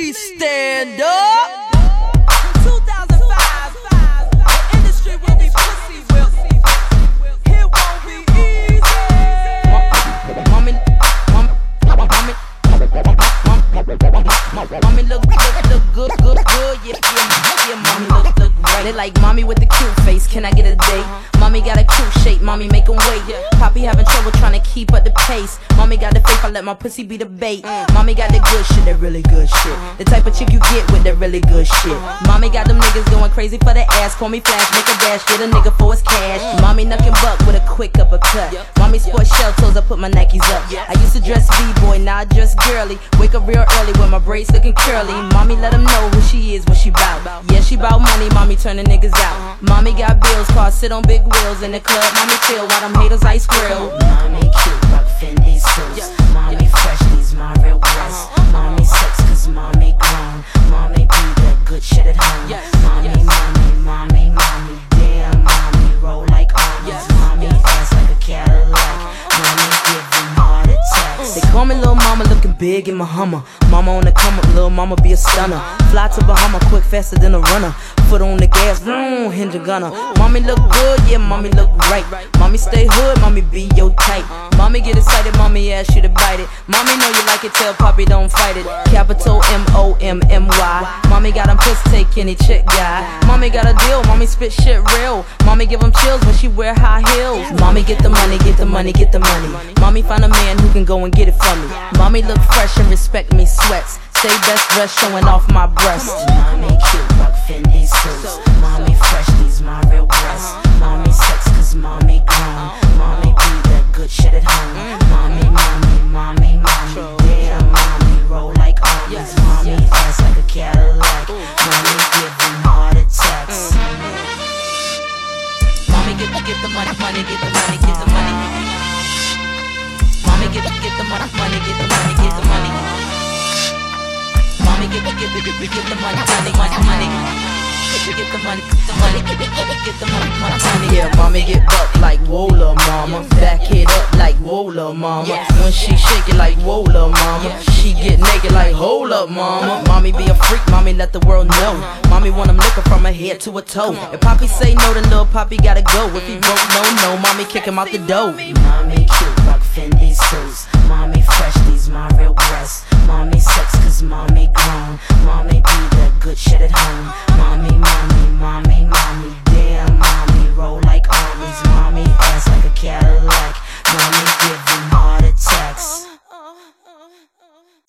Please stand up. In 2005, the industry will be pussy whipped. It won't be easy. Mommy look good, yeah, mommy look right. They like mommy with the cute face, can I get a date? Mommy got a cute shape, mommy make 'em wait. Poppy having trouble trying to keep up the pace. Mommy got the faith, I let my pussy be the bait. Mommy got the good shit, that really good shit. The type of chick you get with that really good shit. Mommy got them niggas going crazy for the ass. Call me flash, make a dash, get a nigga for his cash. Mommy knuckin' buck with a quick uppercut. Mommy sport shell toes, I put my Nikes up. I used to dress B-boy, now I dress girly. Wake up real early with my braids looking curly. Mommy let them know who she is, what she bout. Yeah, she bout money, mommy turning niggas out. Mommy got bills, cars sit on big wheels. In the club, mommy chill while them haters ice grill. Mommy cute, rock Fendi suits. Mommy fresh, these my real breasts. Mommy sex, cause mommy grown. Mommy be that good shit at home. Mommy, damn, mommy roll like almonds. Mommy ass like a Cadillac. Mommy give them heart attacks. They call me Lil' Mama, looking big in my Hummer. Mama on the come up, Lil' Mama be a stunner. Fly to Bahama, quick, faster than a runner. Foot on the gas, vroom, hinge a gunner. Mommy look good, yeah, mommy look right. Mommy stay hood, mommy be your type. Mommy get excited, mommy ask you to bite it. Mommy know you like it, tell Poppy don't fight it. Capital M-O-M-M-Y. Mommy got him piss, take any chick guy. Mommy got a deal, mommy spit shit real. Mommy give him chills when she wear high heels. Mommy get the money, get the money, get the money. Mommy find a man who can go and get it from me. Mommy look fresh and respect me, sweats. Stay best dressed, showing off my breasts. Mommy cute, rock Fendi suits. Mommy fresh, these my real breasts. Mommy sex, cause mommy grown. Mommy be that good shit at home. Mommy, damn, mommy roll like almonds. Mommy ass like a Cadillac. Mommy give them heart attacks. Mommy get the money, get the money, get the money. Mommy get the money, get the money, get the money. Mommy get the money, get the money. Yeah, mommy get buck like whoa, lil' mama. Back it up like whoa, lil' mama. When she shake it like whoa, lil' mama. She get naked like hold up, mama. Mommy be a freak, mommy let the world know. Mommy want him liquor from her head to her toe. If Poppy say no, then lil' Poppy gotta go. If he broke, no, mommy kick him out the door. Mommy cute, rock Fendi suits. Mommy fresh, these my real breasts.